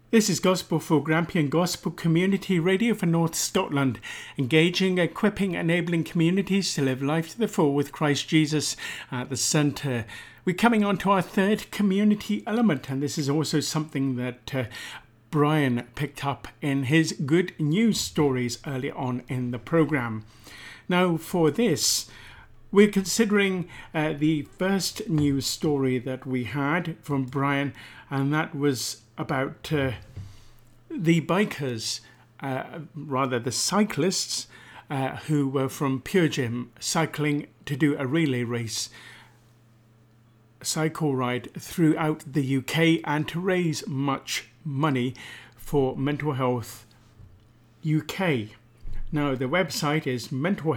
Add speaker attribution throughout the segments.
Speaker 1: This is Gospel for Grampian Gospel Community Radio for North Scotland, engaging, equipping, enabling communities to live life to the full with Christ Jesus at the centre. We're coming on to our third community element, and this is also something that Brian picked up in his good news stories early on in the programme. Now for this, we're considering the first news story that we had from Brian, and that was about the bikers, the cyclists who were from Pure Gym cycling to do a relay race, cycle ride throughout the UK and to raise much money for Mental Health UK. Now the website is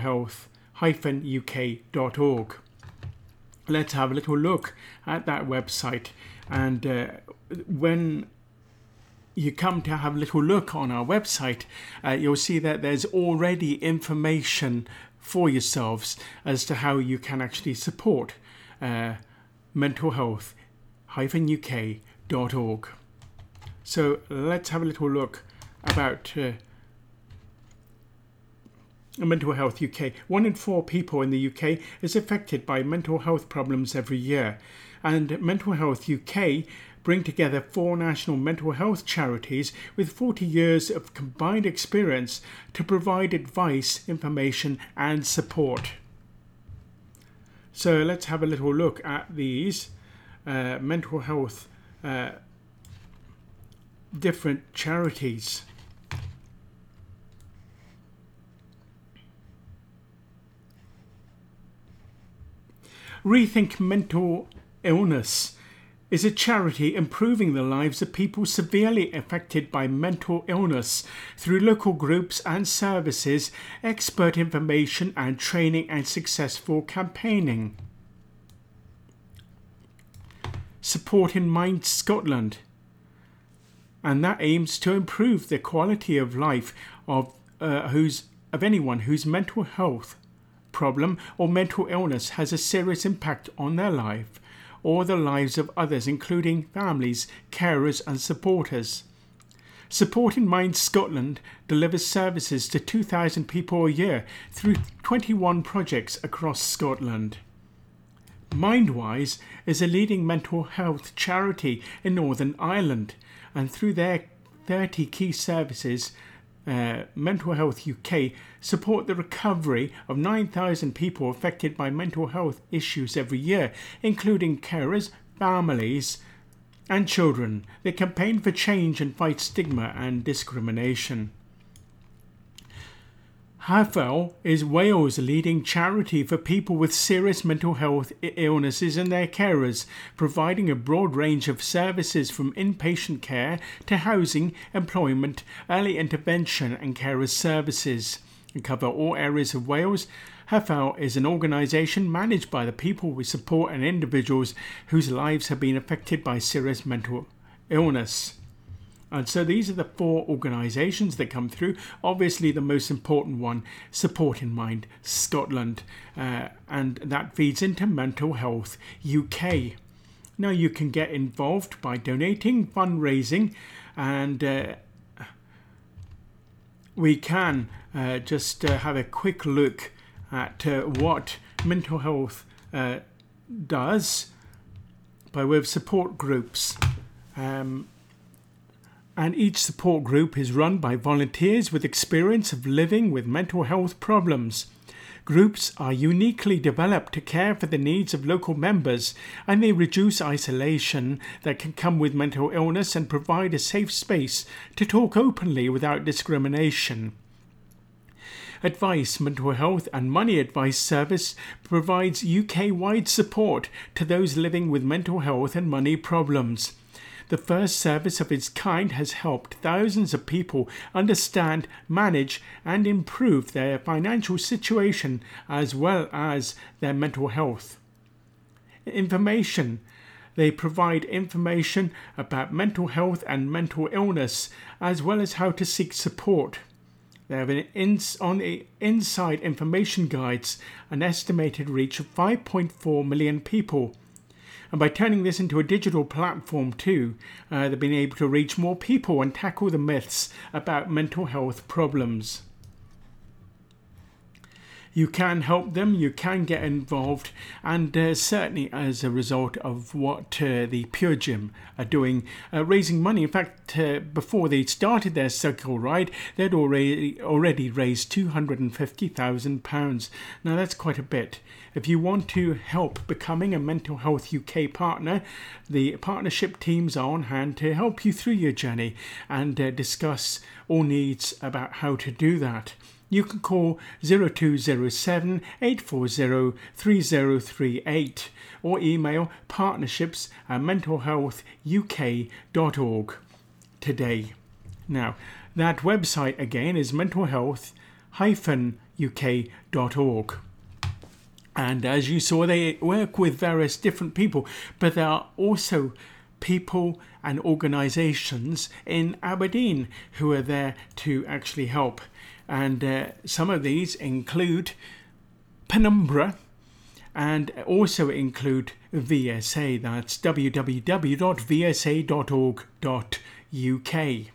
Speaker 1: mentalhealth-uk.org. Let's have a little look at that website, and when you come to have a little look on our website, you'll see that there's already information for yourselves as to how you can actually support mentalhealth-uk.org. So let's have a little look about Mental Health UK. 1 in 4 people in the UK is affected by mental health problems every year, and Mental Health UK bring together 4 national mental health charities with 40 years of combined experience to provide advice, information and support. So let's have a little look at these mental health different charities. Rethink Mental Illness is a charity improving the lives of people severely affected by mental illness through local groups and services, expert information and training, and successful campaigning. Support in Mind Scotland, and that aims to improve the quality of life of anyone whose mental health problem or mental illness has a serious impact on their life or the lives of others, including families, carers and supporters. Support in Mind Scotland delivers services to 2,000 people a year through 21 projects across Scotland. Mindwise is a leading mental health charity in Northern Ireland, and through their 30 key services, Mental Health UK support the recovery of 9,000 people affected by mental health issues every year, including carers, families and children. They campaign for change and fight stigma and discrimination. HAFEL is Wales' leading charity for people with serious mental health illnesses and their carers, providing a broad range of services from inpatient care to housing, employment, early intervention and carer services. And cover all areas of Wales. HAFEL is an organisation managed by the people we support and individuals whose lives have been affected by serious mental illness. And so these are the 4 organisations that come through. Obviously the most important one, Support in Mind Scotland, and that feeds into Mental Health UK. Now you can get involved by donating, fundraising, and we can just have a quick look at what Mental Health does by way of support groups. And each support group is run by volunteers with experience of living with mental health problems. Groups are uniquely developed to care for the needs of local members, and they reduce isolation that can come with mental illness and provide a safe space to talk openly without discrimination. Advice Mental Health and Money Advice Service provides UK-wide support to those living with mental health and money problems. The first service of its kind has helped thousands of people understand, manage and improve their financial situation as well as their mental health. Information. They provide information about mental health and mental illness as well as how to seek support. They have on the inside information guides an estimated reach of 5.4 million people. And by turning this into a digital platform too, they've been able to reach more people and tackle the myths about mental health problems. You can help them, you can get involved, and certainly as a result of what the Pure Gym are doing, raising money. In fact, before they started their cycle ride, they'd already raised £250,000. Now that's quite a bit. If you want to help becoming a Mental Health UK partner, the partnership teams are on hand to help you through your journey and discuss all needs about how to do that. You can call 0207 840 3038 or email partnerships@mentalhealthuk.org today. Now, that website again is mentalhealth-uk.org. And as you saw, they work with various different people, but there are also people and organisations in Aberdeen who are there to actually help. And some of these include Penumbra and also include VSA. That's www.vsa.org.uk.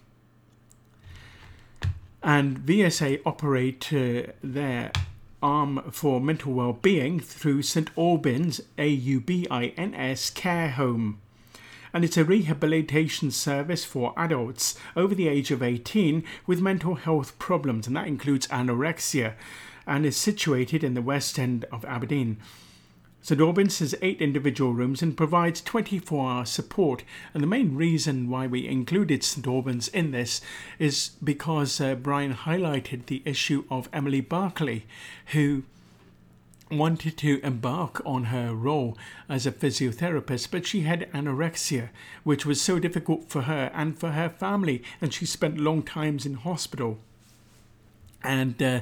Speaker 1: And VSA operate their arm for mental well-being through St Albans, AUBINS Care Home. And it's a rehabilitation service for adults over the age of 18 with mental health problems, and that includes anorexia, and is situated in the West End of Aberdeen. St Albans has 8 individual rooms and provides 24-hour support. And the main reason why we included St Albans in this is because Brian highlighted the issue of Emily Barclay, who wanted to embark on her role as a physiotherapist, but she had anorexia, which was so difficult for her and for her family, and she spent long times in hospital. And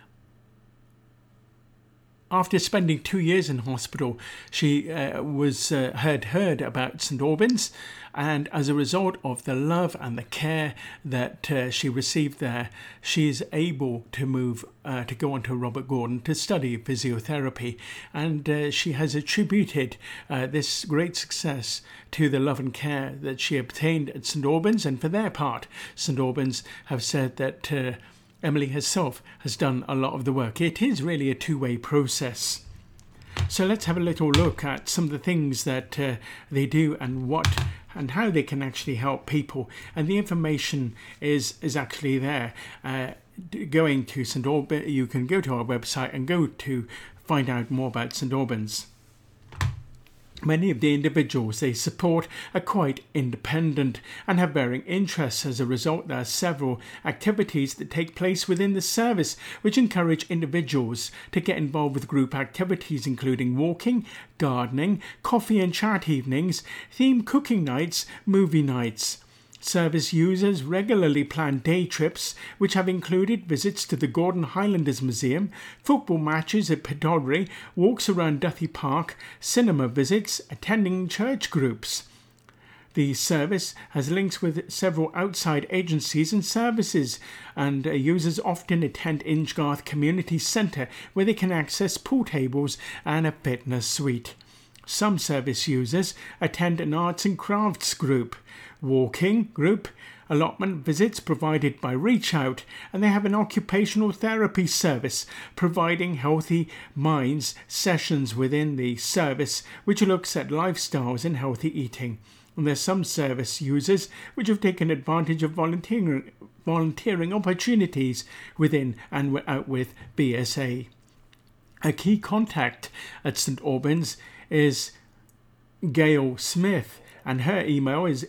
Speaker 1: after spending 2 years in hospital, she had heard about St Albans, and as a result of the love and the care that she received there, she is able to move to go on to Robert Gordon to study physiotherapy, and she has attributed this great success to the love and care that she obtained at St Albans. And for their part, St Albans have said that Emily herself has done a lot of the work. It is really a two-way process. So let's have a little look at some of the things that they do and what and how they can actually help people. And the information is actually there. Going to St Albans, you can go to our website and go to find out more about St Albans. Many of the individuals they support are quite independent and have varying interests. As a result, there are several activities that take place within the service which encourage individuals to get involved with group activities, including walking, gardening, coffee and chat evenings, themed cooking nights, movie nights. Service users regularly plan day trips, which have included visits to the Gordon Highlanders Museum, football matches at Pittodrie, walks around Duthie Park, cinema visits, attending church groups. The service has links with several outside agencies and services, and users often attend Inchgarth Community Centre, where they can access pool tables and a fitness suite. Some service users attend an arts and crafts group, walking group, allotment visits provided by Reach Out, and they have an occupational therapy service providing healthy minds sessions within the service, which looks at lifestyles and healthy eating. And there's some service users which have taken advantage of volunteering opportunities within and out with BSA. A key contact at St Albans is Gail Smith, and her email is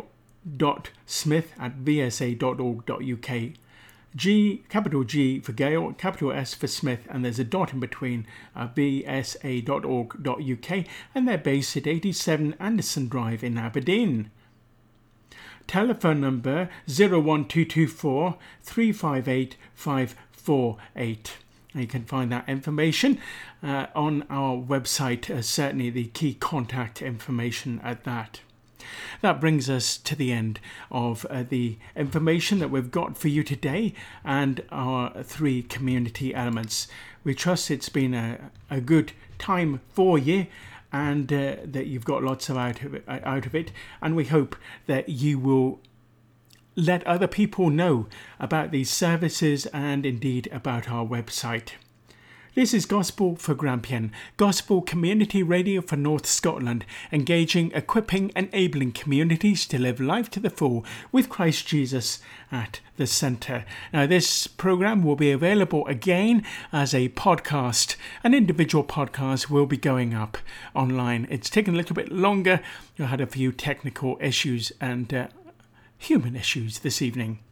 Speaker 1: gail.smith@vsa.org.uk. Capital G for Gail, capital S for Smith, and there's a dot in between, vsa.org.uk, and they're based at 87 Anderson Drive in Aberdeen. Telephone number 01224 358 548. You can find that information on our website, certainly the key contact information at that. That brings us to the end of the information that we've got for you today and our 3 community elements. We trust it's been a good time for you, and that you've got lots out of it. And we hope that you will let other people know about these services and indeed about our website. This is Gospel for Grampian, Gospel Community Radio for North Scotland, engaging, equipping, enabling communities to live life to the full with Christ Jesus at the centre. Now, this programme will be available again as a podcast. An individual podcast will be going up online. It's taken a little bit longer. I had a few technical issues and human issues this evening.